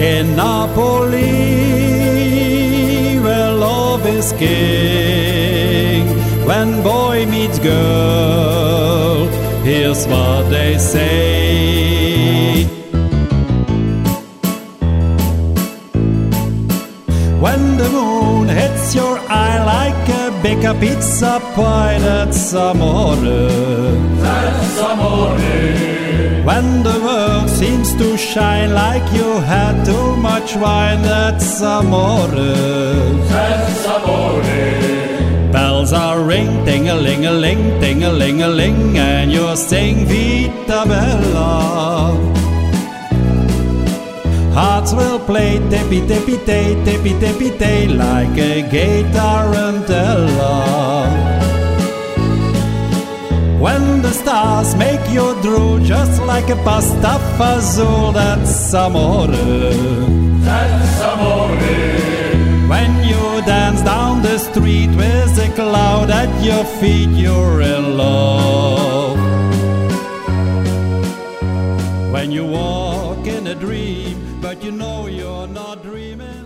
In Napoli, where love is king, when boy meets girl, here's what they say. When the moon hits your eye like a big pizza pie, that's amore. That's amore. When the world seems to shine like you had too much wine, that's amore. That's amore. Bells are ring, ting-a-ling-a-ling, ting-a-ling-a-ling, and you're saying Vita Bella. Hearts will play tippy-tippy-tay, tippy-tippy-tay, like a gay tarantella. When the stars make you drool just like a pasta fazool, that's amore. That's amore. When you dance down the street with a cloud at your feet, you're in love. When you walk in a dream, but you know you're not dreaming.